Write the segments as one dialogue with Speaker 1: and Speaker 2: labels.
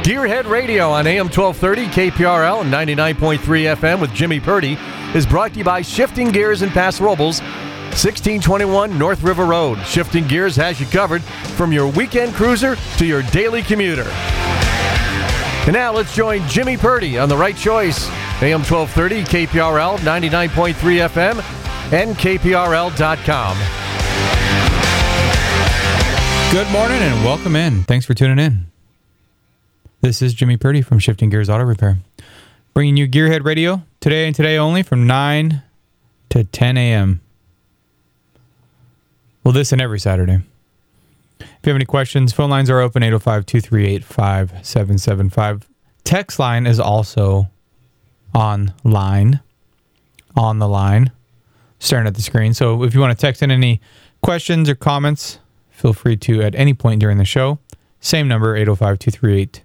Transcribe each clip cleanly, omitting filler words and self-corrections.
Speaker 1: Gearhead Radio on AM 1230, KPRL, and 99.3 FM with Jimmy Purdy is brought to you by Shifting Gears in Paso Robles, 1621 North River Road. Shifting Gears has you covered from your weekend cruiser to your daily commuter. And now let's join Jimmy Purdy on The Right Choice, AM 1230, KPRL, 99.3 FM, and KPRL.com.
Speaker 2: Good morning and welcome in. Thanks for tuning in. This is Jimmy Purdy from Shifting Gears Auto Repair, bringing you Gearhead Radio today and today only from 9 to 10 a.m. Well, this and every Saturday. If you have any questions, phone lines are open, 805-238-5775. Text line is also on the line, staring at the screen. So if you want to text in any questions or comments, feel free to at any point during the show. Same number, 805-238-KPRL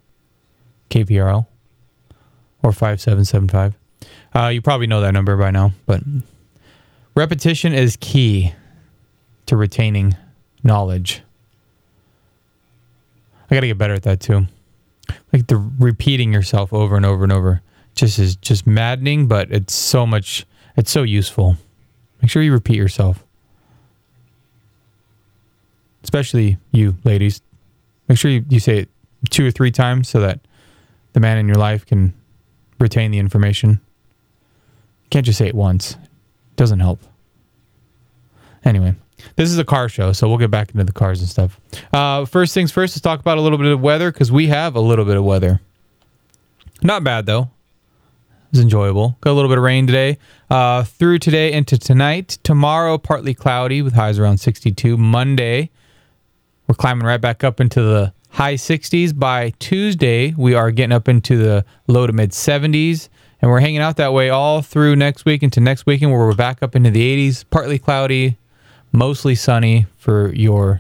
Speaker 2: or 5775. You probably know that number by now, but repetition is key to retaining knowledge. I got to get better at that too. Like the repeating yourself over and over and over is just maddening, but it's so useful. Make sure you repeat yourself. Especially you ladies. Make sure you say it 2 or 3 times so that the man in your life can retain the information. You can't just say it once. It doesn't help. Anyway, this is a car show, so we'll get back into the cars and stuff. First things first, let's talk about a little bit of weather, because we have a little bit of weather. Not bad, though. It was enjoyable. Got a little bit of rain today. Through today into tonight. Tomorrow, partly cloudy with highs around 62. Monday, we're climbing right back up into the high 60s. By Tuesday, we are getting up into the low to mid 70s. And we're hanging out that way all through next week into next weekend, where we're back up into the 80s. Partly cloudy, mostly sunny for your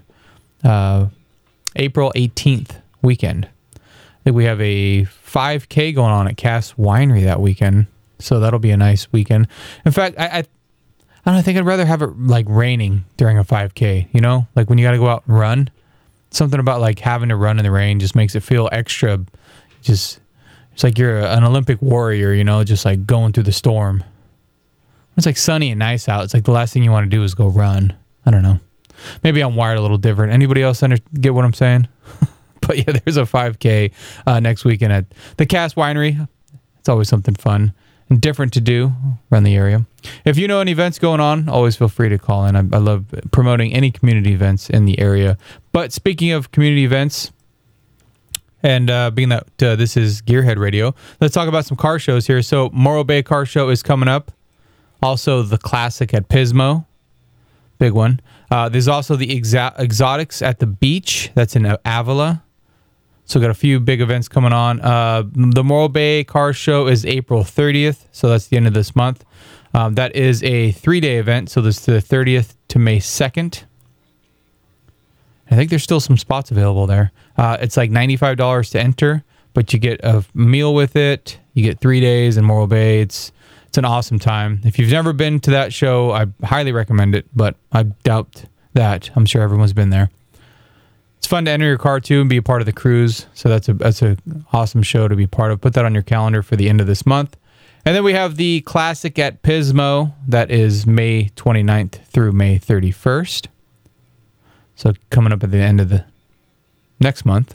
Speaker 2: April 18th weekend. I think we have a 5K going on at Cass Winery that weekend. So that'll be a nice weekend. In fact, I don't know, I think I'd rather have it like raining during a 5K, you know? Like when you got to go out and run. Something about like having to run in the rain just makes it feel extra. It's like you're an Olympic warrior, you know, just like going through the storm. It's like sunny and nice out. It's like the last thing you want to do is go run. I don't know. Maybe I'm wired a little different. Anybody else get what I'm saying? But yeah, there's a 5K next weekend at the Cass Winery. It's always something fun and different to do around the area. If you know any events going on, always feel free to call in. I love promoting any community events in the area. But speaking of community events, and being that this is Gearhead Radio, let's talk about some car shows here. So Morro Bay Car Show is coming up. Also, the Classic at Pismo. Big one. There's also the Exotics at the Beach. That's in Avila. So got a few big events coming on. The Morro Bay Car Show is April 30th. So that's the end of this month. That is a 3-day event. So this is the 30th to May 2nd. I think there's still some spots available there. It's like $95 to enter, but you get a meal with it. You get 3 days in Morro Bay. It's an awesome time. If you've never been to that show, I highly recommend it, but I doubt that. I'm sure everyone's been there. It's fun to enter your car too and be a part of the cruise. So that's a awesome show to be part of. Put that on your calendar for the end of this month. And then we have the Classic at Pismo. That is May 29th through May 31st. So coming up at the end of the next month.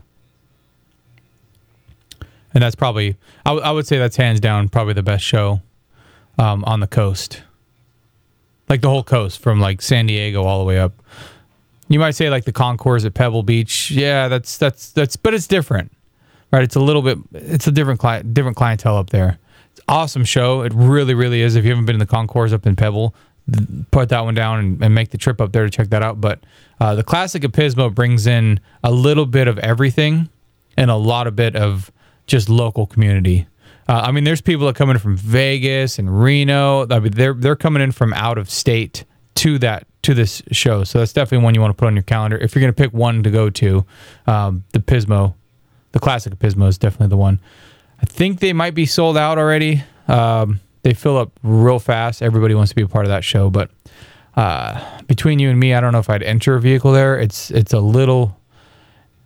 Speaker 2: And that's probably, I would say that's hands down probably the best show on the coast. Like the whole coast from like San Diego all the way up. You might say like the Concours at Pebble Beach. Yeah, that's but it's different. Right? It's a different clientele up there. It's an awesome show. It really, really is. If you haven't been to the Concours up in Pebble, put that one down and make the trip up there to check that out. But the Classic at Pismo brings in a little bit of everything and a lot of bit of just local community. I mean, there's people that come in from Vegas and Reno. I mean, they're coming in from out of state to this show. So that's definitely one you want to put on your calendar. If you're going to pick one to go to, the Classic at Pismo is definitely the one. I think they might be sold out already. They fill up real fast. Everybody wants to be a part of that show. But between you and me, I don't know if I'd enter a vehicle there. It's a little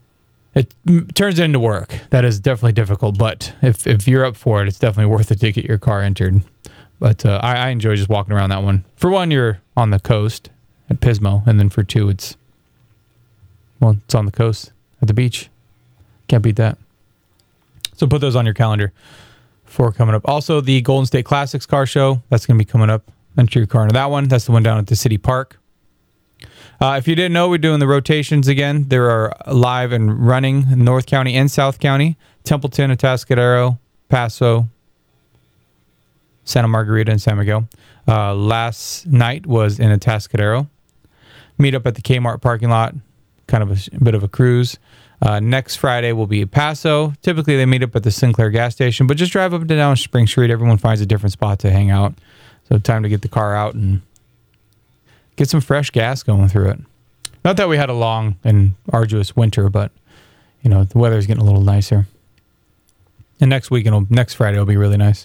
Speaker 2: it turns it into work. That is definitely difficult, but if you're up for it, it's definitely worth it to get your car entered. But I enjoy just walking around that one. For one, you're on the coast at Pismo, and then for two, it's on the coast at the beach. Can't beat that. So put those on your calendar for coming up. Also, the Golden State Classics car show, that's going to be coming up. Enter your car into that one. That's the one down at the City Park. If you didn't know, we're doing the rotations again. There are live and running in North County and South County, Templeton, Atascadero, Paso, Santa Margarita, and San Miguel. Last night was in Atascadero. Meet up at the Kmart parking lot, kind of a bit of a cruise. Next Friday will be Paso. Typically, they meet up at the Sinclair gas station, but just drive up and down Spring Street. Everyone finds a different spot to hang out. So time to get the car out and get some fresh gas going through it. Not that we had a long and arduous winter, but, the weather's getting a little nicer. And next Friday will be really nice.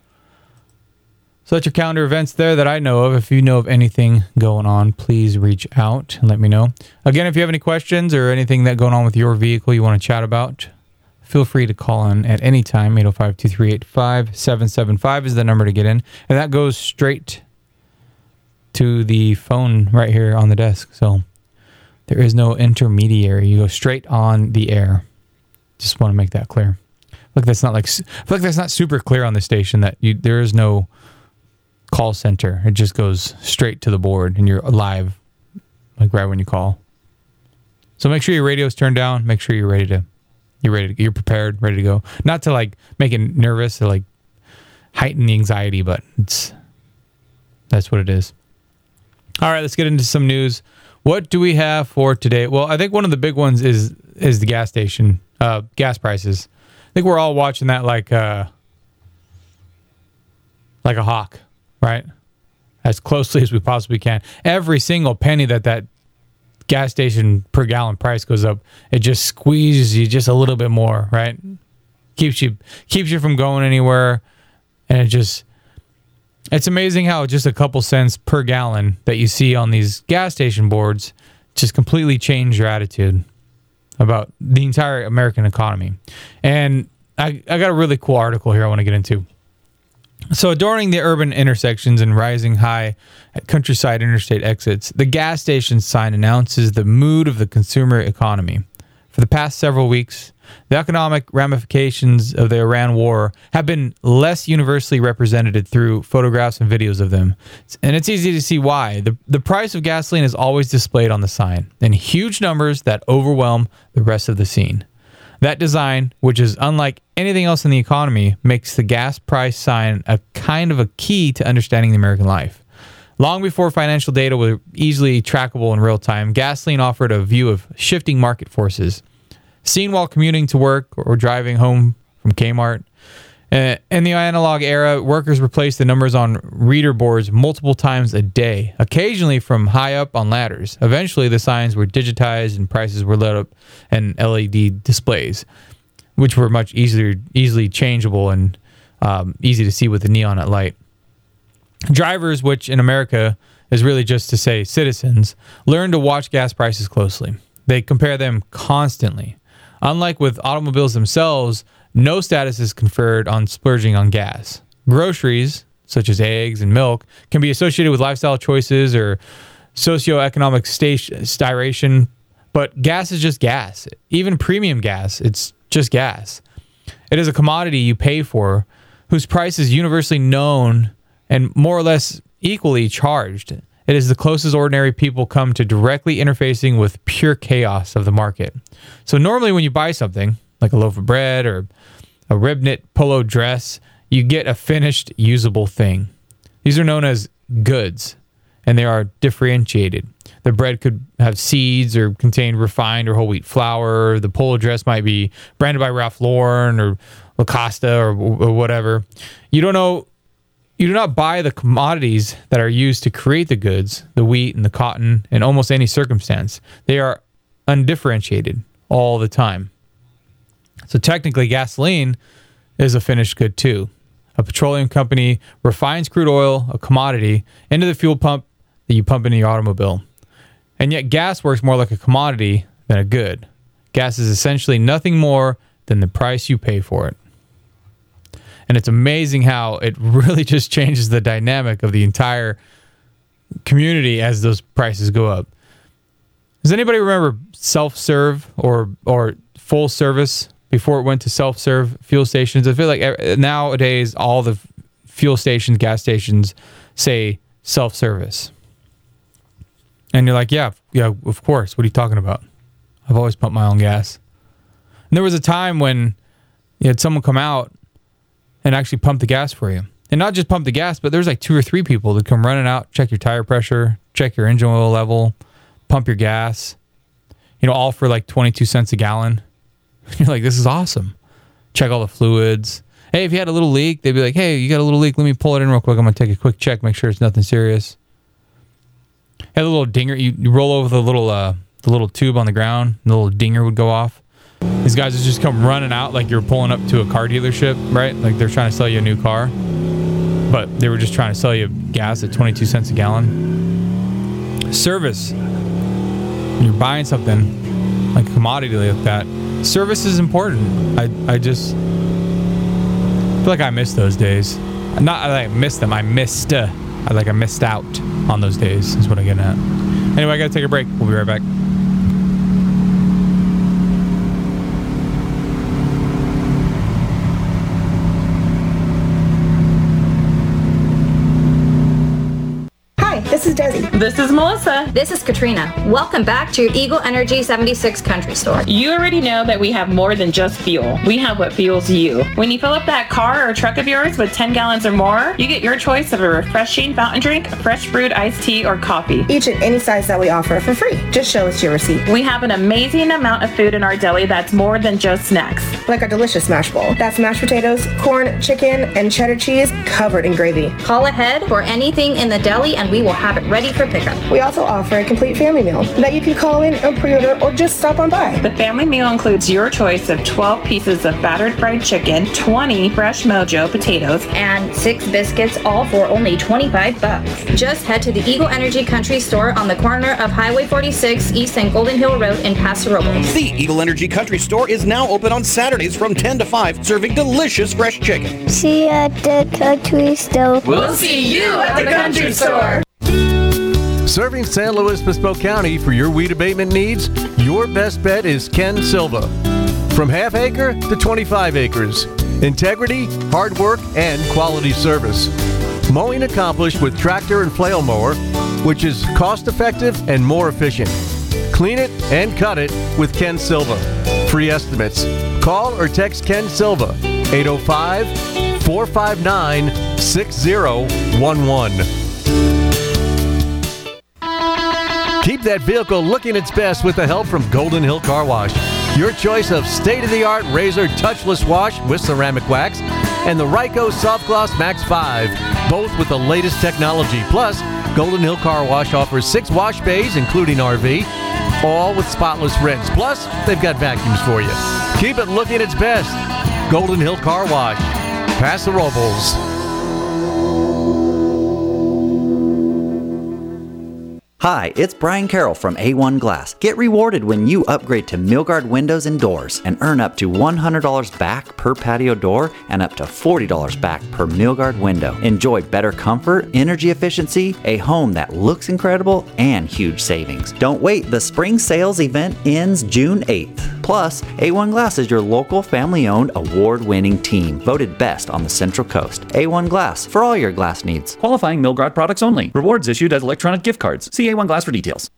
Speaker 2: So that's your calendar events there that I know of. If you know of anything going on, please reach out and let me know. Again, if you have any questions or anything that going on with your vehicle you want to chat about, feel free to call in at any time. 805-238-5775 is the number to get in. And that goes straight to the phone right here on the desk. So there is no intermediary. You go straight on the air. Just want to make that clear. I feel like that's not super clear on the station that there is no call center. It just goes straight to the board and you're live like right when you call. So make sure your radio's turned down. Make sure you're you're prepared, ready to go. Not to like make it nervous or like heighten the anxiety, but that's what it is. All right, let's get into some news. What do we have for today? Well, I think one of the big ones is the gas station, gas prices. I think we're all watching that like a hawk, right? As closely as we possibly can. Every single penny that gas station per gallon price goes up, it just squeezes you just a little bit more, right? Keeps you from going anywhere. And it's amazing how just a couple cents per gallon that you see on these gas station boards just completely change your attitude about the entire American economy. And I got a really cool article here I want to get into. So adorning the urban intersections and rising high at countryside interstate exits, the gas station sign announces the mood of the consumer economy. For the past several weeks, the economic ramifications of the Iran war have been less universally represented through photographs and videos of them. And it's easy to see why. The price of gasoline is always displayed on the sign in huge numbers that overwhelm the rest of the scene. That design, which is unlike anything else in the economy, makes the gas price sign a kind of a key to understanding the American life. Long before financial data were easily trackable in real time, gasoline offered a view of shifting market forces. Seen while commuting to work or driving home from Kmart. In the analog era, workers replaced the numbers on reader boards multiple times a day, occasionally from high up on ladders. Eventually, the signs were digitized and prices were lit up in LED displays, which were much easily changeable and easy to see with the neon at light. Drivers, which in America is really just to say citizens, learn to watch gas prices closely. They compare them constantly. Unlike with automobiles themselves, no status is conferred on splurging on gas. Groceries, such as eggs and milk, can be associated with lifestyle choices or socioeconomic station, but gas is just gas. Even premium gas, it's just gas. It is a commodity you pay for, whose price is universally known and more or less equally charged. It is the closest ordinary people come to directly interfacing with pure chaos of the market. So normally when you buy something, like a loaf of bread or a rib knit polo dress, you get a finished, usable thing. These are known as goods, and they are differentiated. The bread could have seeds or contain refined or whole wheat flour. The polo dress might be branded by Ralph Lauren or Lacoste or whatever. You do not buy the commodities that are used to create the goods, the wheat and the cotton, in almost any circumstance. They are undifferentiated all the time. So technically, gasoline is a finished good too. A petroleum company refines crude oil, a commodity, into the fuel pump that you pump into your automobile. And yet gas works more like a commodity than a good. Gas is essentially nothing more than the price you pay for it. And it's amazing how it really just changes the dynamic of the entire community as those prices go up. Does anybody remember self-serve or full service before it went to self-serve fuel stations? I feel like nowadays all the fuel stations, gas stations say self-service. And you're like, yeah, of course. What are you talking about? I've always pumped my own gas. And there was a time when you had someone come out and actually pump the gas for you. And not just pump the gas, but there's like 2 or 3 people that come running out, check your tire pressure, check your engine oil level, pump your gas, all for like 22 cents a gallon. You're like, this is awesome. Check all the fluids. Hey, if you had a little leak, they'd be like, hey, you got a little leak. Let me pull it in real quick. I'm going to take a quick check, make sure it's nothing serious. Had a little dinger. You roll over the little tube on the ground, and the little dinger would go off. These guys would just come running out like you're pulling up to a car dealership, right? Like they're trying to sell you a new car. But they were just trying to sell you gas at 22 cents a gallon. Service. When you're buying something like a commodity like that, service is important. I just feel like I miss those days. Not like I miss them. I missed out on those days is what I'm getting at. Anyway, I got to take a break. We'll be right back.
Speaker 3: This is Desi.
Speaker 4: This is Melissa.
Speaker 5: This is Katrina. Welcome back to your Eagle Energy 76 Country Store.
Speaker 4: You already know that we have more than just fuel. We have what fuels you. When you fill up that car or truck of yours with 10 gallons or more, you get your choice of a refreshing fountain drink, fresh brewed iced tea, or coffee.
Speaker 3: Each and any size that we offer for free. Just show us your receipt.
Speaker 4: We have an amazing amount of food in our deli that's more than just snacks.
Speaker 3: Like our delicious mash bowl. That's mashed potatoes, corn, chicken, and cheddar cheese covered in gravy.
Speaker 5: Call ahead for anything in the deli and we will have it ready for pickup.
Speaker 3: We also offer a complete family meal that you can call in or pre-order or just stop on by.
Speaker 4: The family meal includes your choice of 12 pieces of battered fried chicken, 20 fresh Mojo potatoes,
Speaker 5: and 6 biscuits, all for only $25. Just head to the Eagle Energy Country Store on the corner of Highway 46 East and Golden Hill Road in Paso Robles.
Speaker 6: The Eagle Energy Country Store is now open on Saturdays from 10 to 5, serving delicious fresh chicken.
Speaker 7: See you at the country store.
Speaker 4: We'll see you at the country store.
Speaker 1: Serving San Luis Obispo County for your weed abatement needs, your best bet is Ken Silva. From half acre to 25 acres. Integrity, hard work, and quality service. Mowing accomplished with tractor and flail mower, which is cost effective and more efficient. Clean it and cut it with Ken Silva. Free estimates. Call or text Ken Silva, 805-459-6011. Keep that vehicle looking its best with the help from Golden Hill Car Wash. Your choice of state-of-the-art razor touchless wash with ceramic wax and the Ryko Soft Gloss Max 5, both with the latest technology. Plus, Golden Hill Car Wash offers 6 wash bays, including RV, all with spotless rinse. Plus, they've got vacuums for you. Keep it looking its best. Golden Hill Car Wash. Paso Robles.
Speaker 8: Hi, it's Brian Carroll from A1 Glass. Get rewarded when you upgrade to Milgard windows and doors and earn up to $100 back per patio door and up to $40 back per Milgard window. Enjoy better comfort, energy efficiency, a home that looks incredible, and huge savings. Don't wait, the spring sales event ends June 8th. Plus, A1 Glass is your local family-owned award-winning team, voted best on the Central Coast. A1 Glass, for all your glass needs.
Speaker 9: Qualifying Milgard products only. Rewards issued as electronic gift cards. See A1 Glass for details.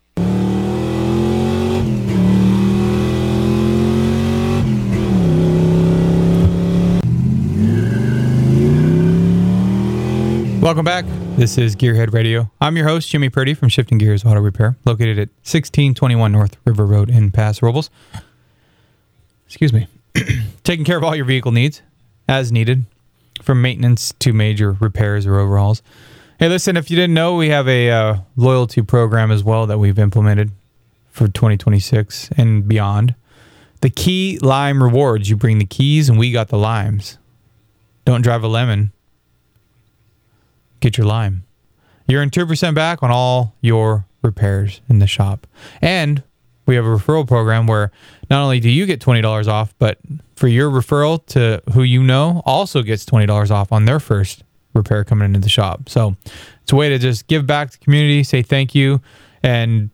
Speaker 2: Welcome back. This is Gearhead Radio. I'm your host, Jimmy Purdy from Shifting Gears Auto Repair, located at 1621 North River Road in Paso Robles. Excuse me. Taking care of all your vehicle needs as needed, from maintenance to major repairs or overhauls. Hey, listen, if you didn't know, we have a loyalty program as well that we've implemented for 2026 and beyond. The Key Lime Rewards. You bring the keys and we got the limes. Don't drive a lemon. Get your lime. You're in 2% back on all your repairs in the shop. And we have a referral program where not only do you get $20 off, but for your referral to who you know also gets $20 off on their first repair coming into the shop. So it's a way to just give back to the community, say thank you, and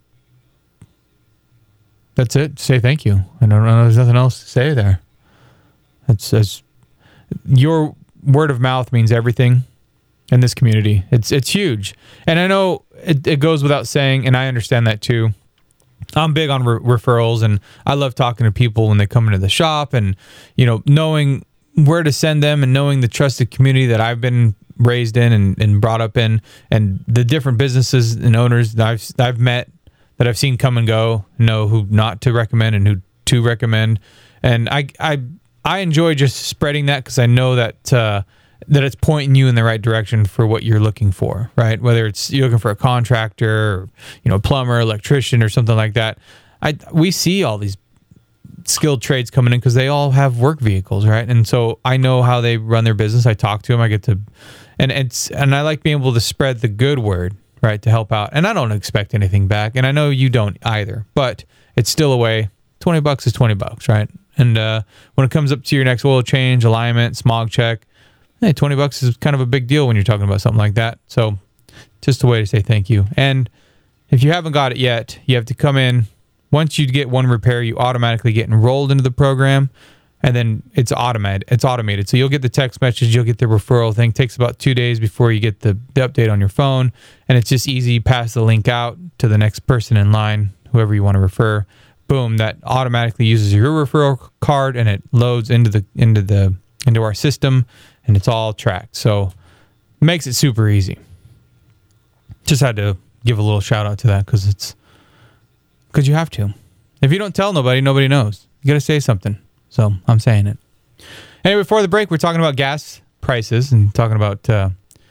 Speaker 2: that's it. Say thank you. I don't know. There's nothing else to say there. It's your word of mouth means everything in this community. It's huge. And I know it goes without saying, and I understand that too. I'm big on referrals, and I love talking to people when they come into the shop and, knowing where to send them and knowing the trusted community that I've been raised in and brought up in, and the different businesses and owners that I've met, that I've seen come and go, know who not to recommend and who to recommend. And I enjoy just spreading that because I know that it's pointing you in the right direction for what you're looking for, right? Whether it's you're looking for a contractor, or, plumber, electrician, or something like that. We see all these skilled trades coming in because they all have work vehicles, right? And so I know how they run their business. I talk to them. I get to, and I like being able to spread the good word, right, to help out. And I don't expect anything back, and I know you don't either. But it's still a way. $20 is $20, right? And when it comes up to your next oil change, alignment, smog check, hey, $20 is kind of a big deal when you're talking about something like that. So just a way to say thank you. And if you haven't got it yet, you have to come in. Once you get one repair, you automatically get enrolled into the program, and then it's automated. So you'll get the text message, you'll get the referral thing. It takes about 2 days before you get the update on your phone, and it's just easy. Pass the link out to the next person in line, whoever you want to refer. Boom, that automatically uses your referral card, and it loads into our system, and it's all tracked. So it makes it super easy. Just had to give a little shout out to that because you have to. If you don't tell nobody, nobody knows. You got to say something. So I'm saying it. Anyway, before the break, we're talking about gas prices and talking about the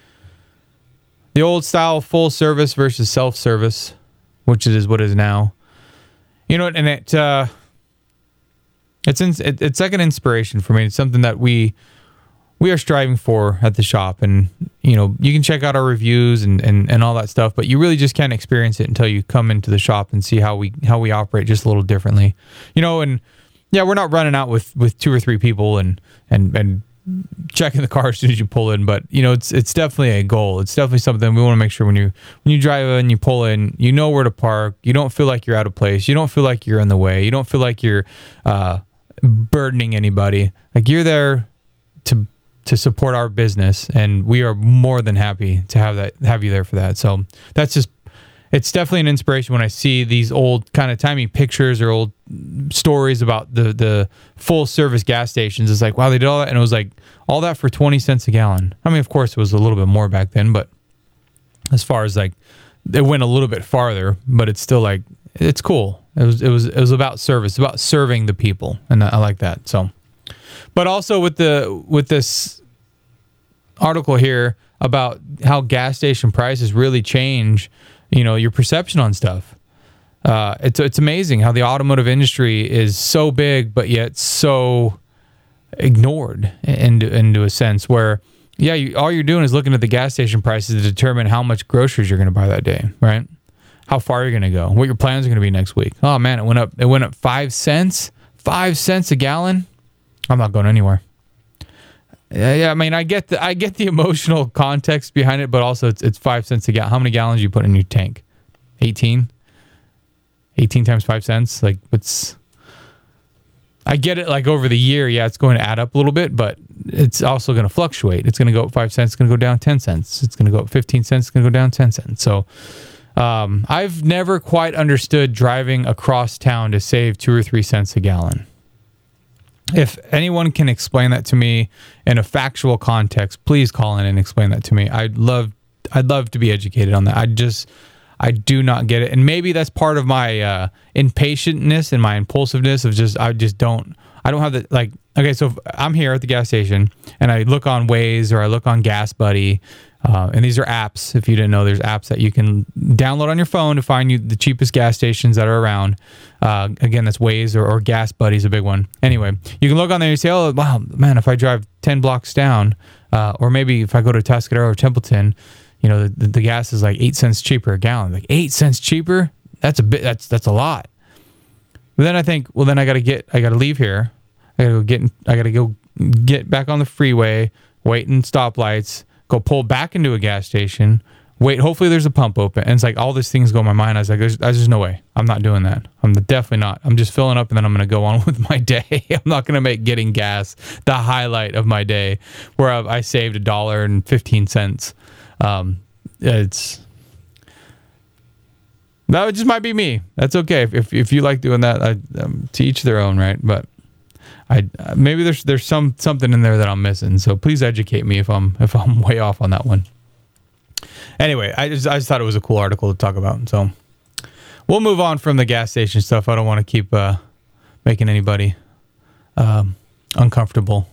Speaker 2: old style full service versus self-service, which is what it is now. And it's like an inspiration for me. It's something that we are striving for at the shop, and you can check out our reviews and all that stuff, but you really just can't experience it until you come into the shop and see how we operate just a little differently. And yeah, we're not running out with 2 or 3 people and checking the car as soon as you pull in, but it's definitely a goal. It's definitely something we want to make sure when you drive in, you pull in, you know where to park. You don't feel like you're out of place. You don't feel like you're in the way. You don't feel like you're burdening anybody. Like you're there to support our business, and we are more than happy to have you there for that. So it's definitely an inspiration when I see these old kind of timey pictures or old stories about the full service gas stations. It's like, wow, they did all that, and it was like all that for 20 cents a gallon. I mean, of course it was a little bit more back then, but as far as like it went a little bit farther, but it's still like, it's cool. It was about service, about serving the people, and I like that. So, but also with this article here about how gas station prices really change, your perception on stuff. It's amazing how the automotive industry is so big, but yet so ignored into a sense where, yeah, all you're doing is looking at the gas station prices to determine how much groceries you're going to buy that day, right? How far you're going to go, what your plans are going to be next week. Oh man, it went up 5 cents, 5 cents a gallon. I'm not going anywhere. Yeah, I mean, I get the emotional context behind it, but also it's 5 cents a gallon. How many gallons you put in your tank? 18 times 5 cents. Like, I get it. Like over the year, yeah, it's going to add up a little bit, but it's also going to fluctuate. It's going to go up 5 cents. It's going to go down 10 cents. It's going to go up 15 cents. It's going to go down 10 cents. So I've never quite understood driving across town to save 2 or 3 cents a gallon. If anyone can explain that to me in a factual context, please call in and explain that to me. I'd love to be educated on that. I do not get it. And maybe that's part of my impatientness and my impulsiveness of I don't have the, like, okay, so if I'm here at the gas station and I look on Waze or I look on Gas Buddy, and these are apps. If you didn't know, there's apps that you can download on your phone to find you the cheapest gas stations that are around. Again, that's Waze or Gas Buddy is a big one. Anyway, you can look on there and you say, oh, wow, man, if I drive 10 blocks down, or maybe if I go to Tuscadero or Templeton, the gas is like 8 cents cheaper a gallon. Like 8 cents cheaper? That's a lot. But then I think, well, then I got to leave here. I got to go get back on the freeway, wait in stoplights, go pull back into a gas station, wait, hopefully there's a pump open. And it's like all these things go in my mind. I was like, there's no way. I'm not doing that. I'm definitely not. I'm just filling up and then I'm going to go on with my day. I'm not going to make getting gas the highlight of my day where I saved $1.15. That just might be me. That's okay. If you like doing that, to each their own, right? But maybe there's something in there that I'm missing. So please educate me if I'm way off on that one. Anyway, I just thought it was a cool article to talk about. So we'll move on from the gas station stuff. I don't want to keep making anybody uncomfortable.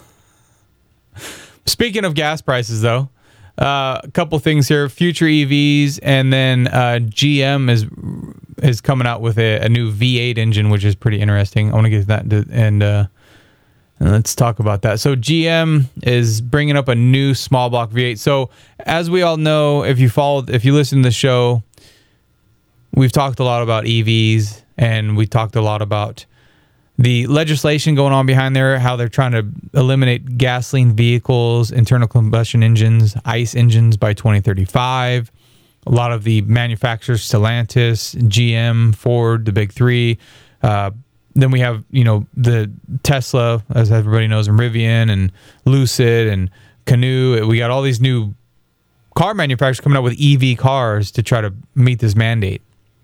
Speaker 2: Speaking of gas prices, though, a couple things here. Future EVs, and then GM is coming out with a new V8 engine, which is pretty interesting. I want to get to that, and let's talk about that. So GM is bringing up a new small block V8. So as we all know, if you listen to the show, we've talked a lot about EVs, and we talked a lot about the legislation going on behind there, how they're trying to eliminate gasoline vehicles, internal combustion engines, ICE engines by 2035. A lot of the manufacturers, Stellantis, GM, Ford, the big three. Then we have, the Tesla, as everybody knows, and Rivian and Lucid and Canoo. We got all these new car manufacturers coming out with EV cars to try to meet this mandate.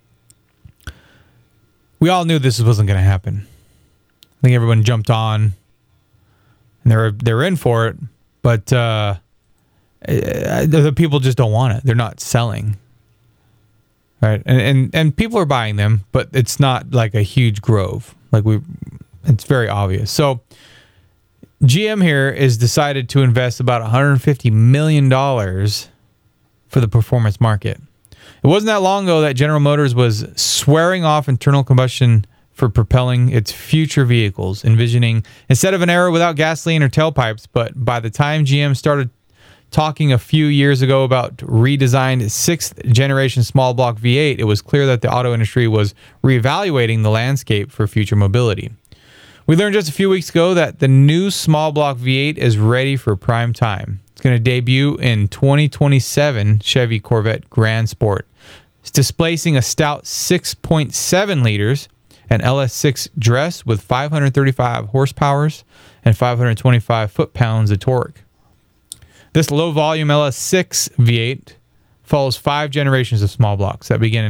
Speaker 2: We all knew this wasn't going to happen. I think everyone jumped on, and they're in for it, but the people just don't want it. They're not selling, right? And people are buying them, but it's not like a huge grove. It's very obvious. So GM here is decided to invest about $150 million for the performance market. It wasn't that long ago that General Motors was swearing off internal combustion for propelling its future vehicles, envisioning instead of an era without gasoline or tailpipes. But by the time GM started talking a few years ago about redesigned 6th generation small block V8, it was clear that the auto industry was reevaluating the landscape for future mobility. We learned just a few weeks ago that the new small block V8 is ready for prime time. It's going to debut in 2027 Chevy Corvette Grand Sport. It's displacing a stout 6.7 liters an LS6 dress with 535 horsepower and 525 foot-pounds of torque. This low-volume LS6 V8 follows 5 generations of small blocks that began in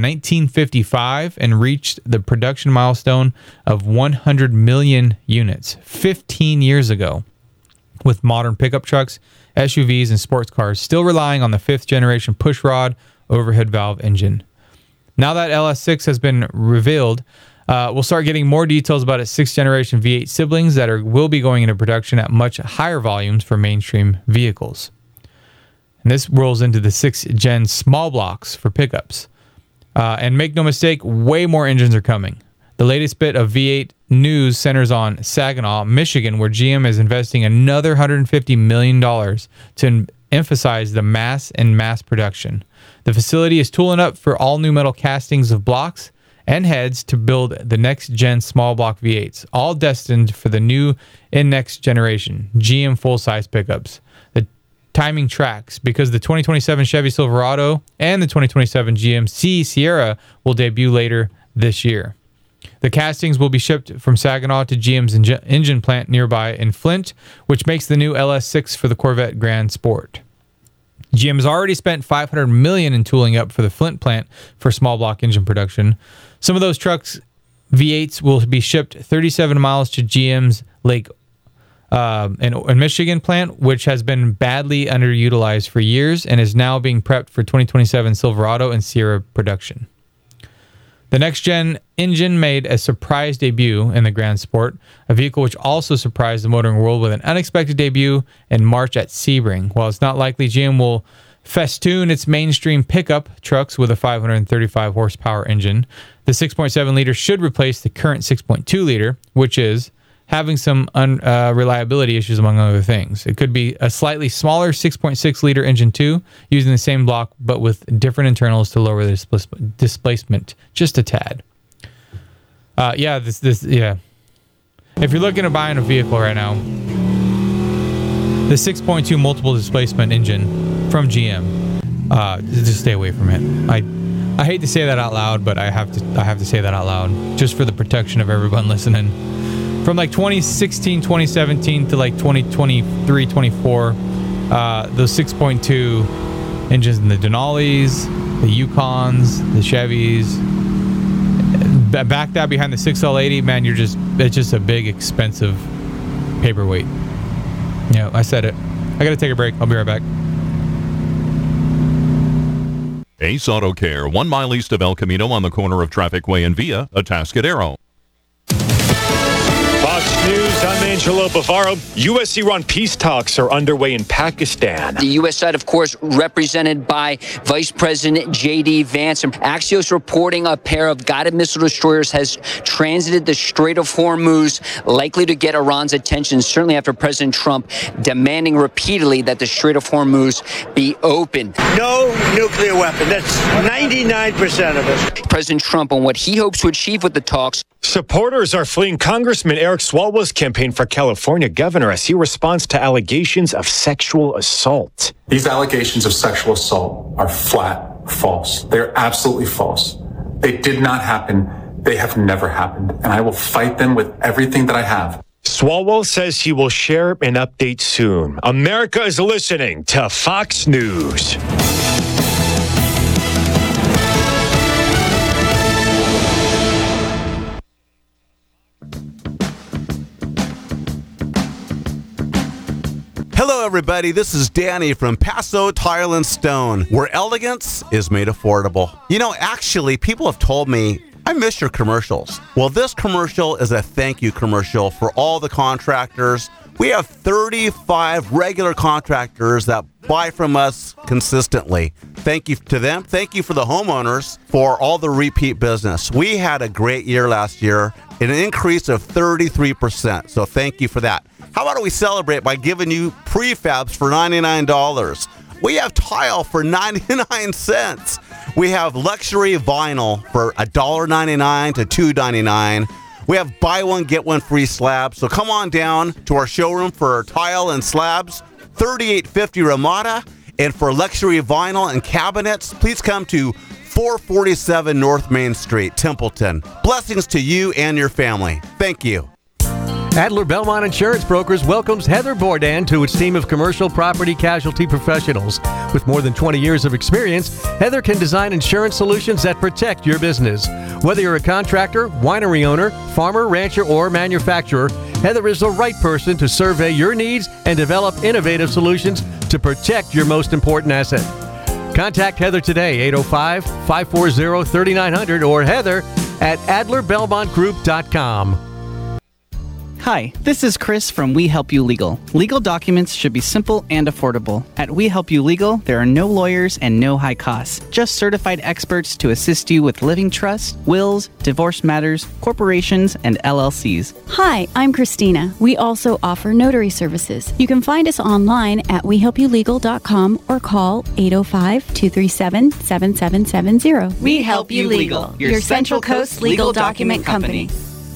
Speaker 2: 1955 and reached the production milestone of 100 million units 15 years ago, with modern pickup trucks, SUVs, and sports cars still relying on the 5th generation pushrod overhead valve engine. Now that LS6 has been revealed, we'll start getting more details about its 6th generation V8 siblings that will be going into production at much higher volumes for mainstream vehicles. And this rolls into the 6th gen small blocks for pickups. And make no mistake, way more engines are coming. The latest bit of V8 news centers on Saginaw, Michigan, where GM is investing another $150 million to emphasize the mass production. The facility is tooling up for all new metal castings of blocks and heads to build the next-gen small block V8s, all destined for the new and next-generation GM full-size pickups. The timing tracks because the 2027 Chevy Silverado and the 2027 GMC Sierra will debut later this year. The castings will be shipped from Saginaw to GM's engine plant nearby in Flint, which makes the new LS6 for the Corvette Grand Sport. GM has already spent $500 million in tooling up for the Flint plant for small block engine production. Some of those trucks, V8s, will be shipped 37 miles to GM's Lake in Michigan plant, which has been badly underutilized for years and is now being prepped for 2027 Silverado and Sierra production. The next-gen engine made a surprise debut in the Grand Sport, a vehicle which also surprised the motoring world with an unexpected debut in March at Sebring. While it's not likely GM will festoon its mainstream pickup trucks with a 535 horsepower engine, the 6.7 liter should replace the current 6.2 liter, which is having some reliability issues among other things. It could be a slightly smaller 6.6 liter engine too, using the same block but with different internals to lower the displacement just a tad. Yeah. Yeah. If you're looking at buying a vehicle right now, the 6.2 multiple displacement engine from GM, just stay away from it. I hate to say that out loud, but I have to say that out loud just for the protection of everyone listening. From like 2016, 2017 to like 2023, 24, those 6.2 engines in the Denali's, the Yukons, the Chevys, back that behind the 6L80, man, it's just a big, expensive paperweight. Yeah, I said it. I got to take a break. I'll be right back.
Speaker 10: Ace Auto Care, 1 mile east of El Camino on the corner of Traffic Way and Villa, Atascadero.
Speaker 11: Fox News, I'm Angelo Bavaro. U.S.-Iran peace talks are underway in Pakistan.
Speaker 12: The U.S. side, of course, represented by Vice President J.D. Vance. And Axios reporting a pair of guided missile destroyers has transited the Strait of Hormuz, likely to get Iran's attention, certainly after President Trump demanding repeatedly that the Strait of Hormuz be opened.
Speaker 13: No nuclear weapon. That's 99% of it.
Speaker 12: President Trump on what he hopes to achieve with the talks.
Speaker 11: Supporters are fleeing Congressman Eric Swalwell's campaign for California governor as he responds to allegations of sexual assault.
Speaker 14: These allegations of sexual assault are flat false. They're absolutely false. They did not happen. They have never happened. And I will fight them with everything that I have.
Speaker 11: Swalwell says he will share an update soon. America is listening to Fox News.
Speaker 15: Hello, everybody. This is Danny from Paso Tile and Stone, where elegance is made affordable. You know, actually, people have told me, I miss your commercials. Well, this commercial is a thank you commercial for all the contractors. We have 35 regular contractors that buy from us consistently. Thank you to them. Thank you for the homeowners for all the repeat business. We had a great year last year, an increase of 33%. So thank you for that. How about we celebrate by giving you prefabs for $99? We have tile for 99 cents. We have luxury vinyl for $1.99 to $2.99. We have buy one, get one free slabs. So come on down to our showroom for tile and slabs, 3850 Ramada. And for luxury vinyl and cabinets, please come to 447 North Main Street, Templeton. Blessings to you and your family. Thank you.
Speaker 1: Adler Belmont Insurance Brokers welcomes Heather Bourdain to its team of commercial property casualty professionals. With more than 20 years of experience, Heather can design insurance solutions that protect your business. Whether you're a contractor, winery owner, farmer, rancher, or manufacturer, Heather is the right person to survey your needs and develop innovative solutions to protect your most important asset. Contact Heather today, 805-540-3900 or Heather at AdlerBelmontGroup.com.
Speaker 16: Hi, this is Chris from We Help You Legal. Legal documents should be simple and affordable. At We Help You Legal, there are no lawyers and no high costs. Just certified experts to assist you with living trusts, wills, divorce matters, corporations, and LLCs.
Speaker 17: Hi, I'm Christina. We also offer notary services. You can find us online at wehelpyoulegal.com or call 805-237-7770.
Speaker 16: We Help You Legal, your Central Coast legal document company.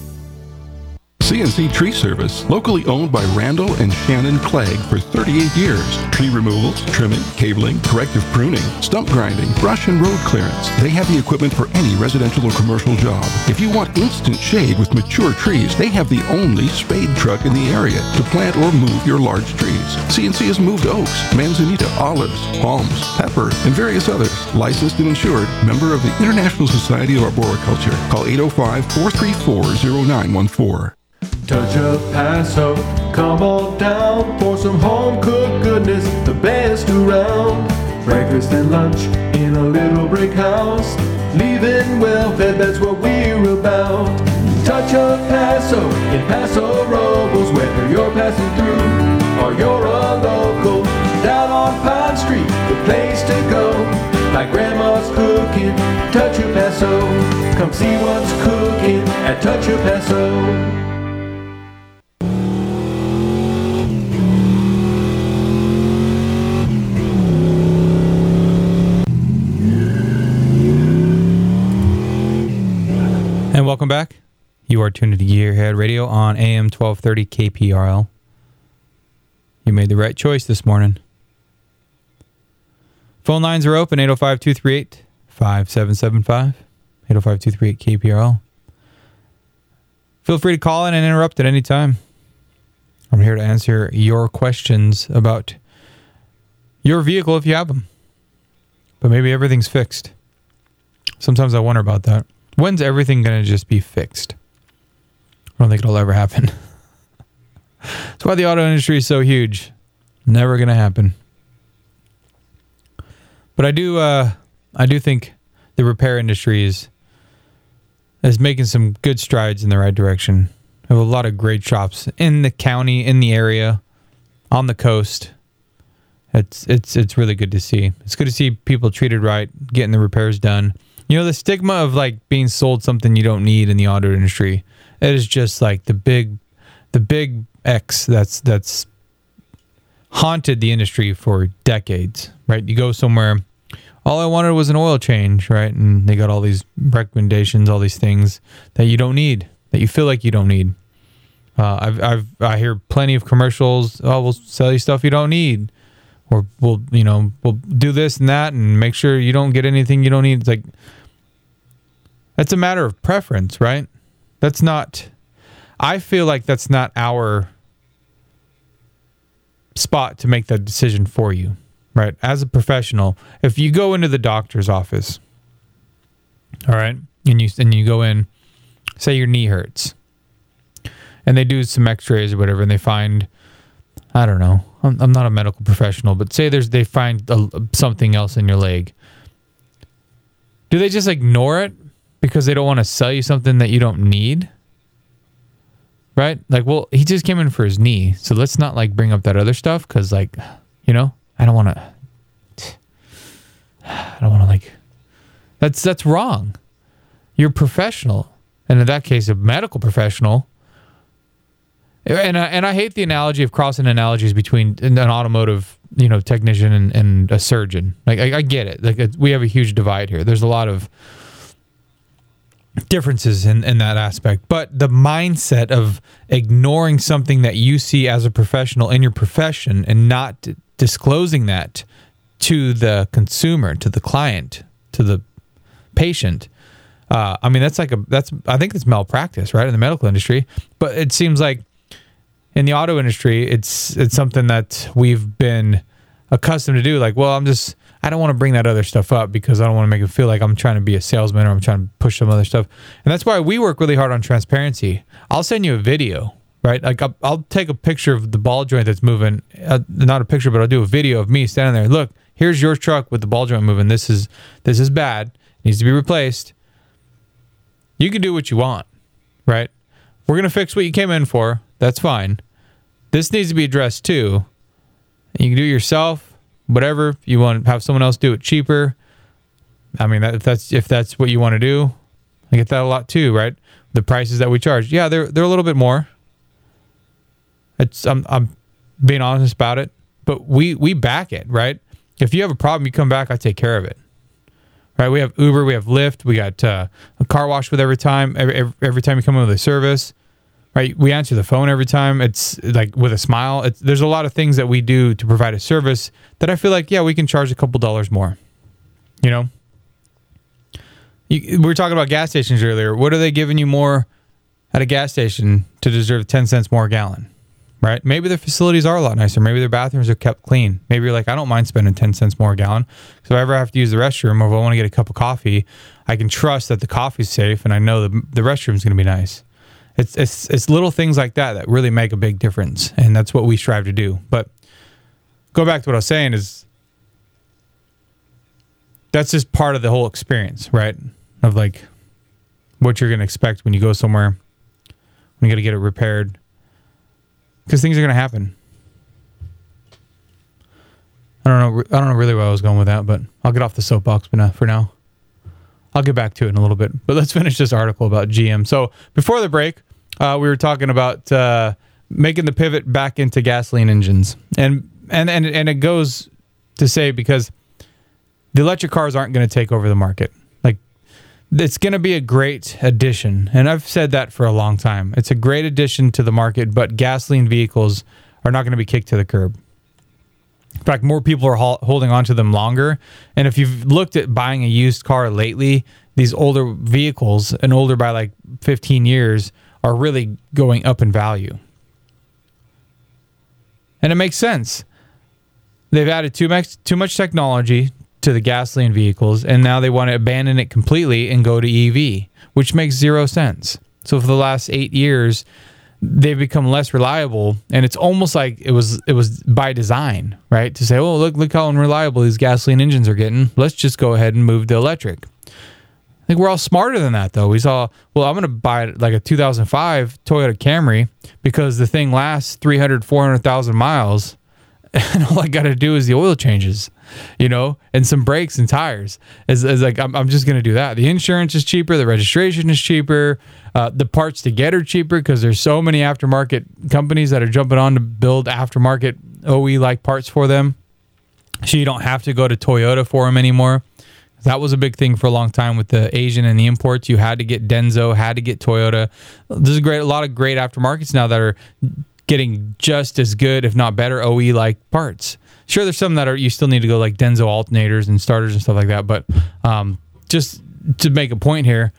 Speaker 18: CNC Tree Service, locally owned by Randall and Shannon Clegg for 38 years. Tree removals, trimming, cabling, corrective pruning, stump grinding, brush and road clearance. They have the equipment for any residential or commercial job. If you want instant shade with mature trees, they have the only spade truck in the area to plant or move your large trees. CNC has moved oaks, manzanita, olives, palms, pepper, and various others. Licensed and insured, member of the International Society of Arboriculture. Call 805-434-0914.
Speaker 19: Touch of Paso, come on down for some home-cooked goodness, the best around. Breakfast and lunch in a little brick house, leaving well-fed, that's what we're about. Touch of Paso in Paso Robles, whether you're passing through or you're a local. Down on Pine Street, the place to go, like Grandma's cooking, Touch of Paso. Come see what's cooking at Touch of Paso.
Speaker 2: And welcome back. You are tuned to Gearhead Radio on AM 1230 KPRL. You made the right choice this morning. Phone lines are open, 805-238-5775, 805-238-KPRL. Feel free to call in and interrupt at any time. I'm here to answer your questions about your vehicle if you have them. But maybe everything's fixed. Sometimes I wonder about that. When's everything going to just be fixed? I don't think it'll ever happen. That's why the auto industry is so huge. Never going to happen. But I do think the repair industry is making some good strides in the right direction. We have a lot of great shops in the county, in the area, on the coast. It's really good to see. It's good to see people treated right, getting the repairs done. You know, the stigma of like being sold something you don't need in the auto industry, it is just like the big X that's haunted the industry for decades, right? You go somewhere, all I wanted was an oil change, right? And they got all these recommendations, all these things that you don't need, that you feel like you don't need. I hear plenty of commercials. Oh, we'll sell you stuff you don't need, or we'll do this and that, and make sure you don't get anything you don't need. It's like, that's a matter of preference, right? That's not. I feel like that's not our spot to make that decision for you, right? As a professional, if you go into the doctor's office, all right, and you go in, say your knee hurts, and they do some x-rays or whatever, and they find, I don't know, I'm not a medical professional, but say they find something else in your leg. Do they just ignore it because they don't want to sell you something that you don't need? Right? Like, well, he just came in for his knee, so let's not like bring up that other stuff because, like, I don't want to like. That's wrong. You're a professional, and in that case, a medical professional. And I hate the analogy of crossing analogies between an automotive, technician and a surgeon. Like, I get it. Like, we have a huge divide here. There's a lot of differences in that aspect, but the mindset of ignoring something that you see as a professional in your profession and not disclosing that to the consumer, to the client, to the patient, I mean, I think it's malpractice, right, in the medical industry. But it seems like in the auto industry, it's something that we've been accustomed to do. Like, well, I don't want to bring that other stuff up because I don't want to make it feel like I'm trying to be a salesman or I'm trying to push some other stuff. And that's why we work really hard on transparency. I'll send you a video, right? Like, I'll take a picture of the ball joint that's moving. Not a picture, but I'll do a video of me standing there. Look, here's your truck with the ball joint moving. This is bad. It needs to be replaced. You can do what you want, right? We're going to fix what you came in for. That's fine. This needs to be addressed too. You can do it yourself. Whatever, if you want to have someone else do it cheaper. I mean, if that's what you want to do, I get that a lot too, right? The prices that we charge, yeah, they're a little bit more. I'm being honest about it, but we back it, right? If you have a problem, you come back, I take care of it, right? We have Uber, we have Lyft, we got a car wash with every time you come in with a service. Right, we answer the phone every time. It's like with a smile. There's a lot of things that we do to provide a service that I feel like, yeah, we can charge a couple dollars more. We were talking about gas stations earlier. What are they giving you more at a gas station to deserve 10 cents more a gallon? Right? Maybe their facilities are a lot nicer. Maybe their bathrooms are kept clean. Maybe you're like, I don't mind spending 10 cents more a gallon. So if I ever have to use the restroom or if I want to get a cup of coffee, I can trust that the coffee's safe and I know the restroom's going to be nice. It's little things like that really make a big difference, and that's what we strive to do. But go back to what I was saying is that's just part of the whole experience, right? Of like what you're going to expect when you go somewhere, when you got to get it repaired, because things are going to happen. I don't know really where I was going with that, but I'll get off the soapbox for now. I'll get back to it in a little bit, but let's finish this article about GM. So before the break, we were talking about making the pivot back into gasoline engines, and it goes to say because the electric cars aren't going to take over the market. Like It's going to be a great addition, and I've said that for a long time. It's a great addition to the market, but gasoline vehicles are not going to be kicked to the curb. In fact, more people are holding on to them longer. And if you've looked at buying a used car lately, these older vehicles, and older by like 15 years, are really going up in value. And it makes sense. They've added too much technology to the gasoline vehicles, and now they want to abandon it completely and go to EV, which makes zero sense. So for the last 8 years, they've become less reliable, and it's almost like it was by design, right? To say, oh, look how unreliable these gasoline engines are getting. Let's just go ahead and move to electric. I think we're all smarter than that, though. We saw, well, I'm going to buy like a 2005 Toyota Camry because the thing lasts 300, 400,000 miles, and all I got to do is the oil changes, and some brakes and tires. It's like, I'm just going to do that. The insurance is cheaper. The registration is cheaper. The parts to get are cheaper because there's so many aftermarket companies that are jumping on to build aftermarket OE-like parts for them. So you don't have to go to Toyota for them anymore. That was a big thing for a long time with the Asian and the imports. You had to get Denso, had to get Toyota. There's a lot of great aftermarkets now that are getting just as good, if not better, OE-like parts. Sure, there's some that you still need to go like Denso alternators and starters and stuff like that. But just to make a point here,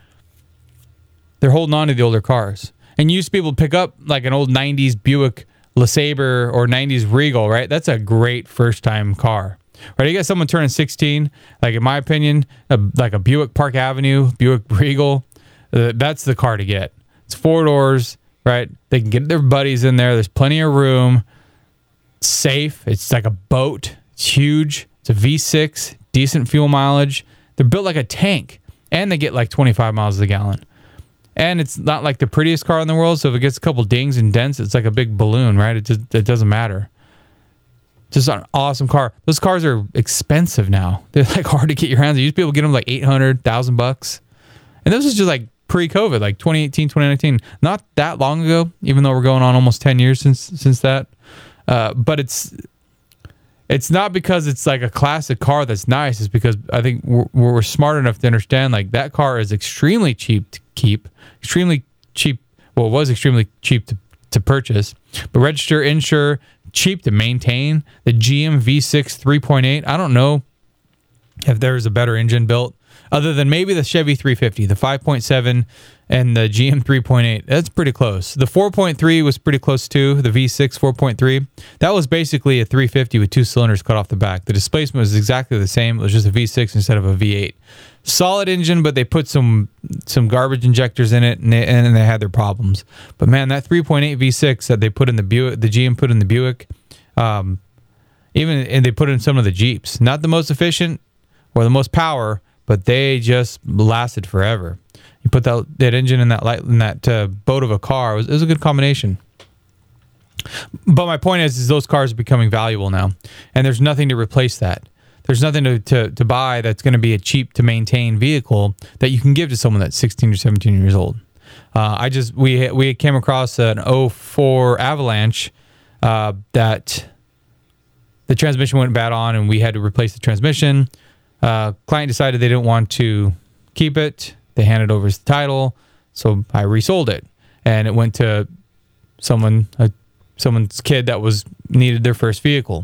Speaker 2: they're holding on to the older cars. And you used to be able to pick up like an old 90s Buick LeSabre or 90s Regal, right? That's a great first-time car. Right? You got someone turning 16, like in my opinion, like a Buick Park Avenue, Buick Regal, that's the car to get. It's 4 doors, right? They can get their buddies in there. There's plenty of room. It's safe. It's like a boat. It's huge. It's a V6, decent fuel mileage. They're built like a tank, and they get like 25 miles a gallon. And it's not like the prettiest car in the world, so if it gets a couple dings and dents, it's like a big balloon, right? It doesn't matter. Just an awesome car. Those cars are expensive now. They're like hard to get your hands on. You used to be able to get them like $800,000. And this was just like pre-COVID, like 2018, 2019. Not that long ago, even though we're going on almost 10 years since that. But it's not because it's like a classic car that's nice. It's because I think we're smart enough to understand like that car is extremely cheap to keep, extremely cheap. Well, it was extremely cheap to purchase, but register, insure, cheap to maintain. The GM V6 3.8. I don't know if there's a better engine built other than maybe the Chevy 350, the 5.7 and the GM 3.8. That's pretty close. The 4.3 was pretty close too. The V6 4.3. That was basically a 350 with 2 cylinders cut off the back. The displacement was exactly the same. It was just a V6 instead of a V8. Solid engine, but they put some garbage injectors in it, and they had their problems. But man, that 3.8 V6 that they put in the Buick, the GM put in the Buick, and they put in some of the Jeeps. Not the most efficient or the most power, but they just lasted forever. You put that engine in that boat of a car. It was a good combination. But my point is those cars are becoming valuable now, and there's nothing to replace that. There's nothing to buy that's going to be a cheap to maintain vehicle that you can give to someone that's 16 or 17 years old. We came across an 04 Avalanche that the transmission went bad on, and we had to replace the transmission. Client decided they didn't want to keep it. They handed over his title, so I resold it, and it went to someone's kid that needed their first vehicle.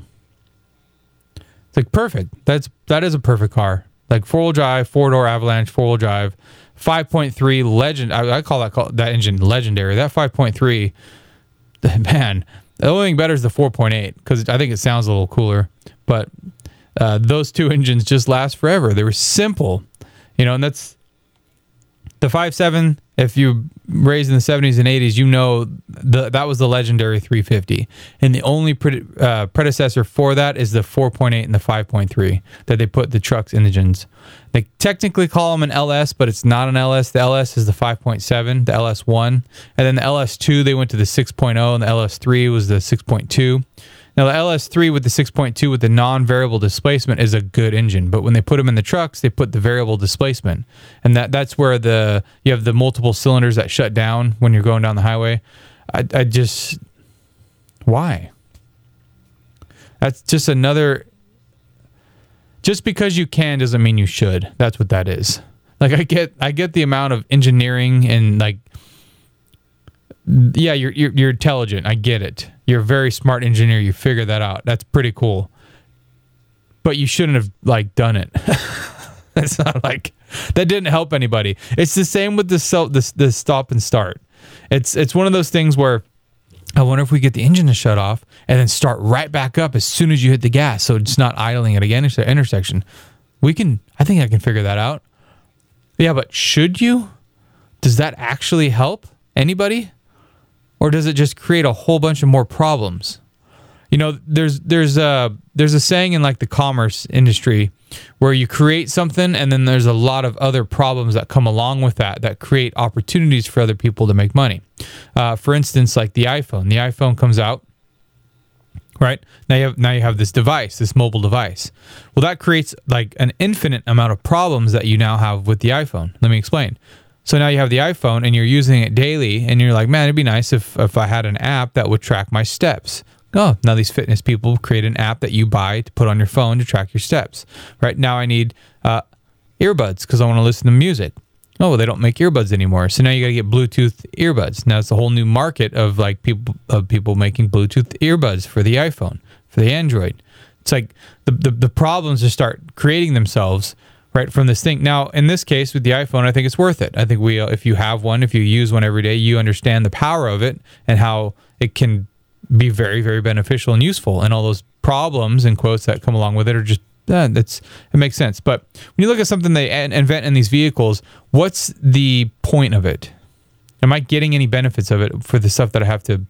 Speaker 2: It's like perfect. That is a perfect car. Like 4-wheel drive, 4-door Avalanche, 4-wheel drive, 5.3 legend. I call that engine legendary. That 5.3, man. The only thing better is the 4.8 because I think it sounds a little cooler. But those two engines just last forever. They were simple, and that's the 5.7. If you raised in the 70s and 80s, that was the legendary 350. And the only predecessor for that is the 4.8 and the 5.3 that they put the truck's engines. They technically call them an LS, but it's not an LS. The LS is the 5.7, the LS1. And then the LS2, they went to the 6.0, and the LS3 was the 6.2. Now, the LS3 with the 6.2 with the non-variable displacement is a good engine, but when they put them in the trucks, they put the variable displacement. And that's where you have the multiple cylinders that shut down when you're going down the highway. Why? That's just another... Just because you can doesn't mean you should. That's what that is. Like I get the amount of engineering and like, yeah, you're intelligent. I get it. You're a very smart engineer. You figure that out. That's pretty cool. But you shouldn't have like done it. It's not like that didn't help anybody. It's the same with the stop and start. It's one of those things where I wonder if we get the engine to shut off and then start right back up as soon as you hit the gas, so it's not idling at an intersection. I think I can figure that out. Yeah, but should you? Does that actually help anybody? Or does it just create a whole bunch of more problems? You know, there's a saying in like the commerce industry where you create something and then there's a lot of other problems that come along with that create opportunities for other people to make money. For instance, like the iPhone. The iPhone comes out, right? Now you have this device, this mobile device. Well, that creates like an infinite amount of problems that you now have with the iPhone. Let me explain. So now you have the iPhone and you're using it daily and you're like, man, it'd be nice if I had an app that would track my steps. Oh, now these fitness people create an app that you buy to put on your phone to track your steps. Right now I need earbuds because I want to listen to music. Oh, well, they don't make earbuds anymore. So now you got to get Bluetooth earbuds. Now it's a whole new market of like people making Bluetooth earbuds for the iPhone, for the Android. It's like the problems just start creating themselves right from this thing. Now, in this case with the iPhone, I think it's worth it. I think if you have one, if you use one every day, you understand the power of it and how it can be very, very beneficial and useful. And all those problems and quotes that come along with it are just, it makes sense. But when you look at something they invent in these vehicles, what's the point of it? Am I getting any benefits of it for the stuff that I have to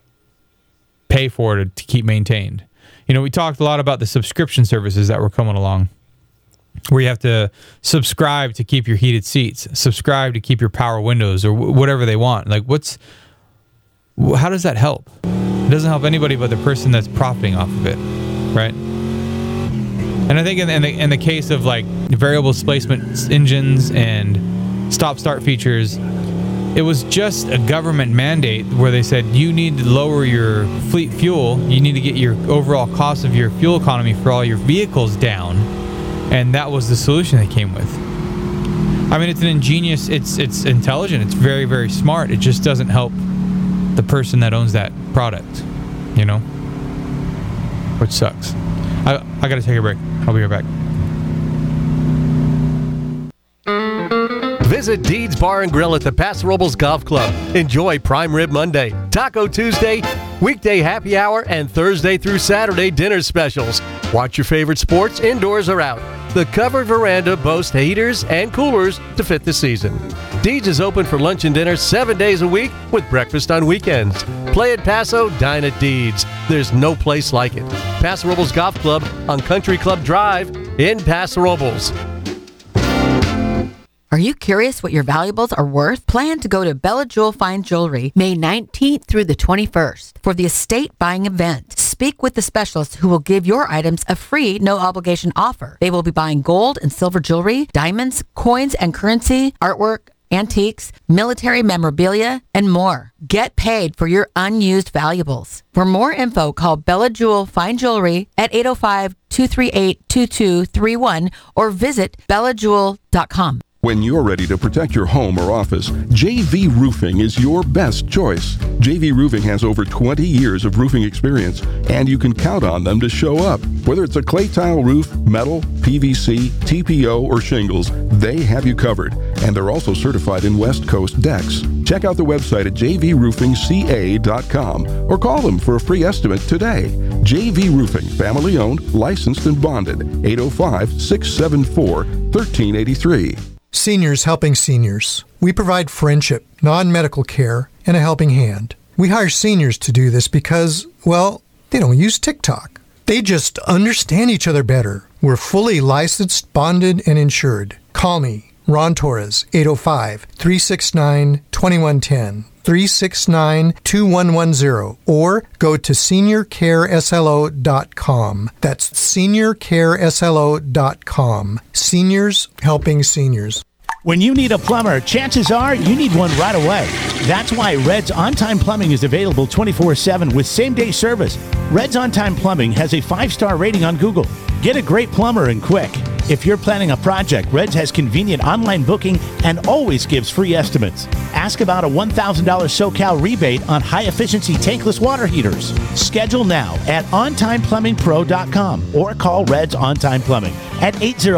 Speaker 2: pay for to keep maintained? You know, we talked a lot about the subscription services that were coming along, where you have to subscribe to keep your heated seats, subscribe to keep your power windows, or whatever they want. Like, how does that help? It doesn't help anybody but the person that's profiting off of it, right? And I think in the case of like variable displacement engines and stop-start features, it was just a government mandate where they said you need to lower your fleet fuel, you need to get your overall cost of your fuel economy for all your vehicles down. And that was the solution they came with. I mean, it's an ingenious, it's intelligent, it's very, very smart. It just doesn't help the person that owns that product, you know? Which sucks. I got to take a break. I'll be right back.
Speaker 1: Visit Deeds Bar and Grill at the Paso Robles Golf Club. Enjoy Prime Rib Monday, Taco Tuesday, weekday happy hour, and Thursday through Saturday dinner specials. Watch your favorite sports indoors or out. The covered veranda boasts heaters and coolers to fit the season. Deeds is open for lunch and dinner 7 days a week with breakfast on weekends. Play at Paso, dine at Deeds. There's no place like it. Paso Robles Golf Club on Country Club Drive in Paso Robles.
Speaker 20: Are you curious what your valuables are worth? Plan to go to Bella Jewel Fine Jewelry May 19th through the 21st for the estate buying event. Speak with the specialists who will give your items a free, no-obligation offer. They will be buying gold and silver jewelry, diamonds, coins and currency, artwork, antiques, military memorabilia, and more. Get paid for your unused valuables. For more info, call Bella Jewel Fine Jewelry at 805-238-2231 or visit bellajewel.com.
Speaker 18: When you're ready to protect your home or office, JV Roofing is your best choice. JV Roofing has over 20 years of roofing experience, and you can count on them to show up. Whether it's a clay tile roof, metal, PVC, TPO, or shingles, they have you covered. And they're also certified in West Coast decks. Check out the website at jvroofingca.com or call them for a free estimate today. JV Roofing, family owned, licensed, and bonded. 805-674-1383.
Speaker 21: Seniors helping seniors. We provide friendship, non-medical care, and a helping hand. We hire seniors to do this because, well, they don't use TikTok. They just understand each other better. We're fully licensed, bonded, and insured. Call me, Ron Torres, 805-369-2110, 369-2110, or go to seniorcareslo.com. That's seniorcareslo.com. Seniors helping seniors.
Speaker 22: When you need a plumber, chances are you need one right away. That's why Red's On-Time Plumbing is available 24/7 with same-day service. Red's On-Time Plumbing has a 5-star rating on Google. Get a great plumber and quick. If you're planning a project, Reds has convenient online booking and always gives free estimates. Ask about a $1,000 SoCal rebate on high-efficiency tankless water heaters. Schedule now at ontimeplumbingpro.com or call Reds On Time Plumbing at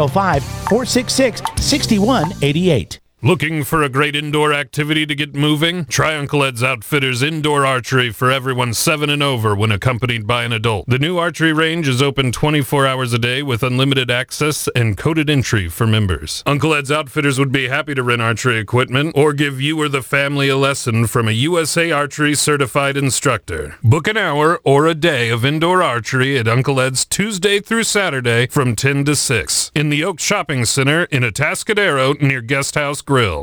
Speaker 22: 805-466-6188.
Speaker 3: Looking for a great indoor activity to get moving? Try Uncle Ed's Outfitters Indoor Archery for everyone 7 and over when accompanied by an adult. The new archery range is open 24 hours a day with unlimited access and coded entry for members. Uncle Ed's Outfitters would be happy to rent archery equipment or give you or the family a lesson from a USA Archery certified instructor. Book an hour or a day of indoor archery at Uncle Ed's Tuesday through Saturday from 10 to 6 in the Oak Shopping Center in Atascadero near Guest House Grill.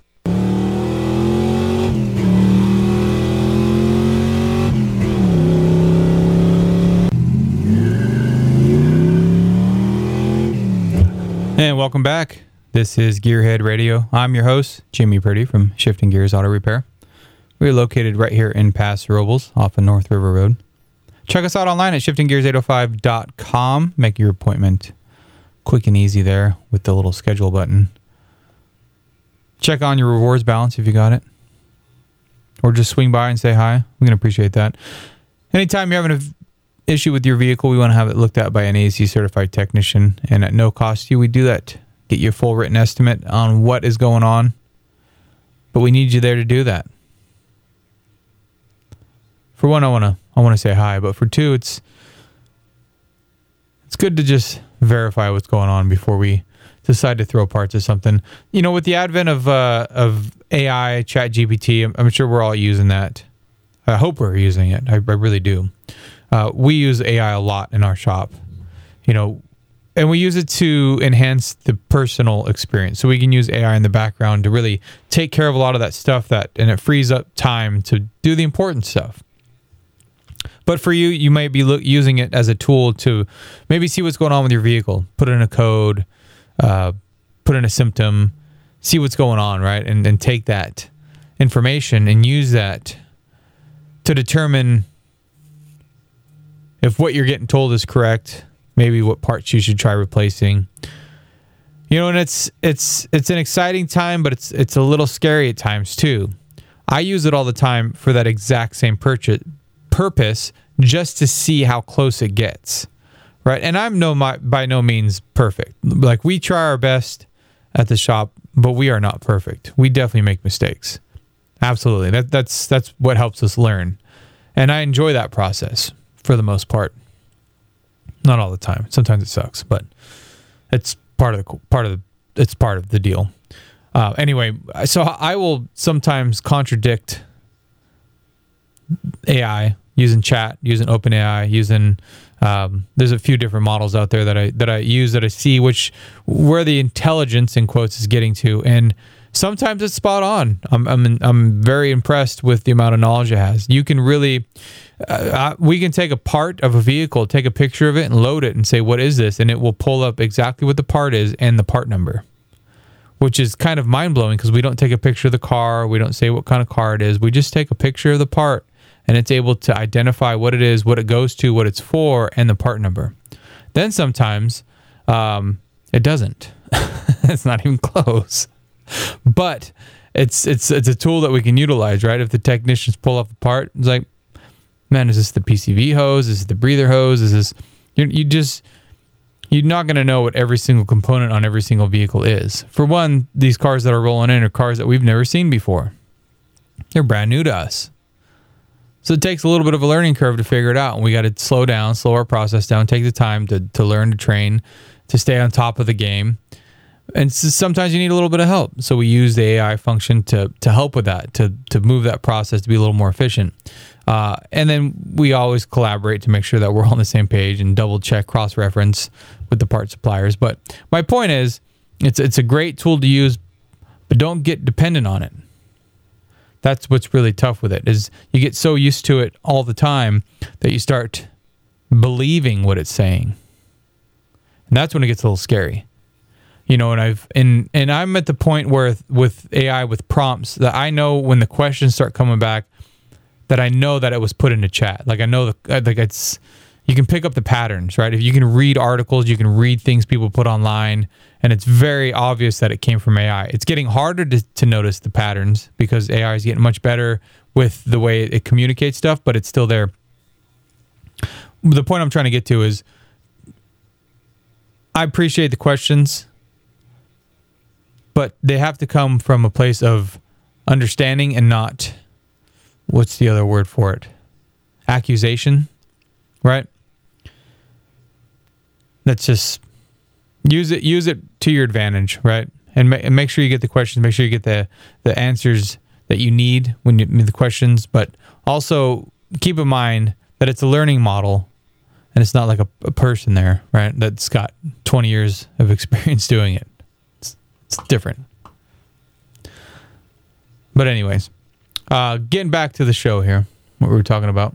Speaker 2: And welcome back. This is Gearhead Radio. I'm your host, Jimmy Purdy from Shifting Gears Auto Repair. We're located right here in Paso Robles off of North River Road. Check us out online at shiftinggears805.com. Make your appointment quick and easy there with the little schedule button. Check on your rewards balance if you got it. Or just swing by and say hi. We can appreciate that. Anytime you're having an issue with your vehicle, we want to have it looked at by an AAC certified technician. And at no cost to you, we do that. Get you a full written estimate on what is going on. But we need you there to do that. For one, I want to say hi. But for two, it's good to just verify what's going on before we decide to throw parts at something. You know, with the advent of AI, ChatGPT, I'm sure we're all using that. I hope we're using it. I really do. We use AI a lot in our shop, you know, and we use it to enhance the personal experience. So we can use AI in the background to really take care of a lot of that stuff and it frees up time to do the important stuff. But for you, you might be using it as a tool to maybe see what's going on with your vehicle, put in a code, put in a symptom, see what's going on, right? And then take that information and use that to determine if what you're getting told is correct, maybe what parts you should try replacing. You know, and it's an exciting time, but it's a little scary at times too. I use it all the time for that exact same purpose, just to see how close it gets. Right, and I'm by no means perfect. Like, we try our best at the shop, but we are not perfect. We definitely make mistakes. Absolutely, that's what helps us learn, and I enjoy that process for the most part. Not all the time. Sometimes it sucks, but it's part of the deal. Anyway, so I will sometimes contradict AI using chat, using OpenAI, using. There's a few different models out there that I use, that I see where the intelligence in quotes is getting to, and sometimes it's spot on. I'm very impressed with the amount of knowledge it has. You can really we can take a part of a vehicle, take a picture of it, and load it and say, what is this? And it will pull up exactly what the part is and the part number, which is kind of mind blowing because we don't take a picture of the car, we don't say what kind of car it is, we just take a picture of the part. And it's able to identify what it is, what it goes to, what it's for, and the part number. Then sometimes it doesn't. It's not even close. But it's a tool that we can utilize, right? If the technicians pull up a part, it's like, man, is this the PCV hose? Is it the breather hose? Is this? You're not going to know what every single component on every single vehicle is. For one, these cars that are rolling in are cars that we've never seen before. They're brand new to us. So it takes a little bit of a learning curve to figure it out. And we got to slow our process down, take the time to learn, to train, to stay on top of the game. And sometimes you need a little bit of help. So we use the AI function to help with that, to move that process to be a little more efficient. And then we always collaborate to make sure that we're all on the same page and double check, cross-reference with the part suppliers. But my point is, it's a great tool to use, but don't get dependent on it. That's what's really tough with it, is you get so used to it all the time that you start believing what it's saying. And that's when it gets a little scary. You know, and I'm at the point where with AI, with prompts, that I know when the questions start coming back, that I know that it was put into chat. Like, I know it's, you can pick up the patterns, right? If you can read articles, you can read things people put online, and it's very obvious that it came from AI. It's getting harder to notice the patterns because AI is getting much better with the way it communicates stuff, but it's still there. The point I'm trying to get to is I appreciate the questions, but they have to come from a place of understanding and not, what's the other word for it? Accusation, right? That's just use it to your advantage, right? And make sure you get the questions, make sure you get the answers that you need when you meet the questions, but also keep in mind that it's a learning model and it's not like a person there, right? That's got 20 years of experience doing it. It's different. But anyways, getting back to the show here, what we were talking about.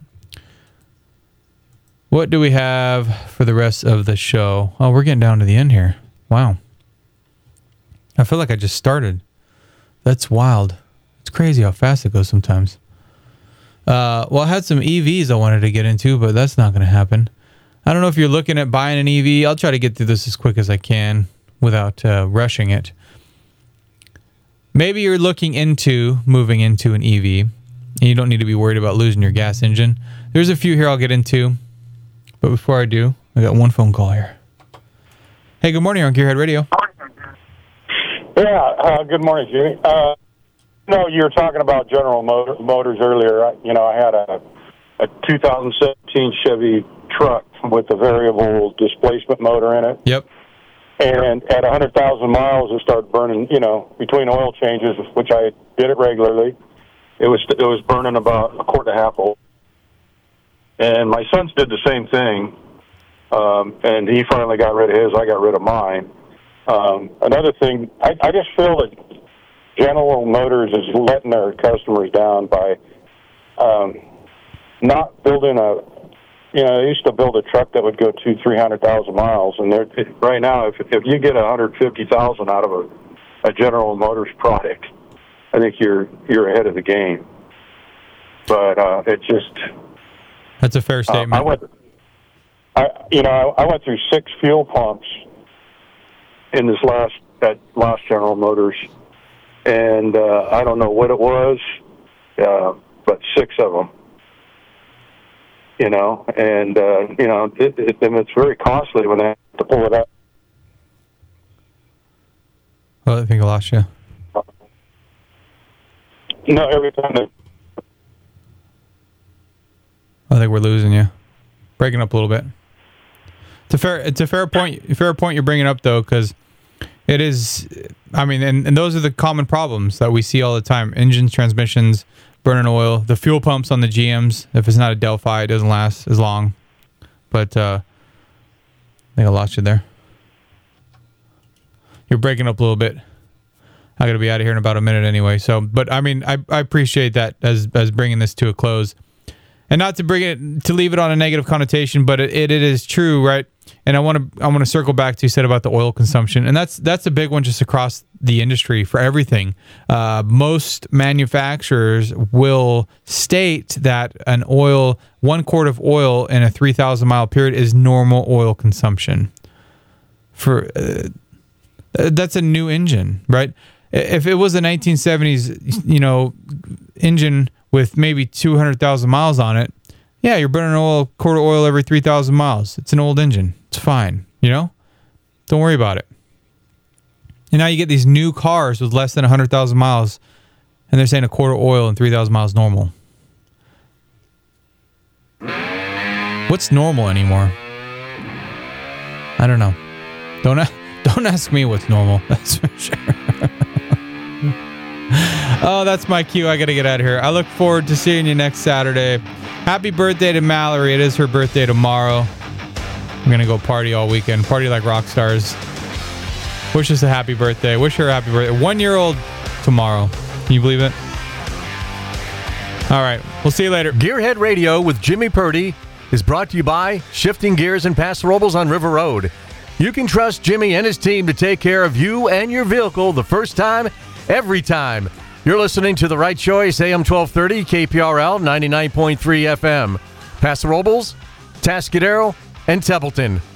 Speaker 2: What do we have for the rest of the show? Oh, we're getting down to the end here. Wow. I feel like I just started. That's wild. It's crazy how fast it goes sometimes. Well, I had some EVs I wanted to get into, but that's not going to happen. I don't know if you're looking at buying an EV. I'll try to get through this as quick as I can without rushing it. Maybe you're looking into moving into an EV, and you don't need to be worried about losing your gas engine. There's a few here I'll get into, but before I do, I got one phone call here. Hey, good morning on Gearhead Radio.
Speaker 5: Yeah, good morning, Jimmy. No, you were talking about General Motors earlier. I had a 2017 Chevy truck with a variable displacement motor in it.
Speaker 2: Yep.
Speaker 5: And at 100,000 miles, it started burning, between oil changes, which I did it regularly. It was burning about a quart and a half oil. And my sons did the same thing, and he finally got rid of his. I got rid of mine. Another thing, I just feel that General Motors is letting their customers down by not building they used to build a truck that would go 200,000-300,000 miles, and right now, if you get 150,000 out of a General Motors product, I think you're ahead of the game. But it just
Speaker 2: that's a fair statement.
Speaker 5: I went through 6 fuel pumps in this last General Motors, and I don't know what it was, but 6 of them. And it's very costly when they have to pull it up.
Speaker 2: Well, I think I lost you.
Speaker 5: No, every time.
Speaker 2: I think we're losing you. Breaking up a little bit. It's a fair point. Fair point you're bringing up though, because it is. I mean, and those are the common problems that we see all the time: engines, transmissions, burning oil, the fuel pumps on the GMs. If it's not a Delphi, it doesn't last as long. But I think I lost you there. You're breaking up a little bit. I got to be out of here in about a minute anyway. So, but I mean, I appreciate that as bringing this to a close, and not to leave it on a negative connotation, but it is true, right? And I want to circle back to you said about the oil consumption, and that's a big one just across the industry for everything. Most manufacturers will state that 1 quart of oil in a 3,000 mile period is normal oil consumption. For that's a new engine, right? If it was a 1970s, engine with maybe 200,000 miles on it, yeah, you're burning a quart of oil every 3,000 miles. It's an old engine. It's fine, Don't worry about it. And now you get these new cars with less than 100,000 miles, and they're saying a quart of oil and 3,000 miles normal. What's normal anymore? I don't know. Don't ask me what's normal. That's for sure. Oh, that's my cue. I got to get out of here. I look forward to seeing you next Saturday. Happy birthday to Mallory. It is her birthday tomorrow. I'm going to go party all weekend. Party like rock stars. Wish us a happy birthday. Wish her a happy birthday. 1-year-old tomorrow. Can you believe it? All right. We'll see you later.
Speaker 1: Gearhead Radio with Jimmy Purdy is brought to you by Shifting Gears and Paso Robles on River Road. You can trust Jimmy and his team to take care of you and your vehicle the first time, every time. You're listening to The Right Choice, AM 1230, KPRL 99.3 FM. Paso Robles, Tascadero, and Templeton.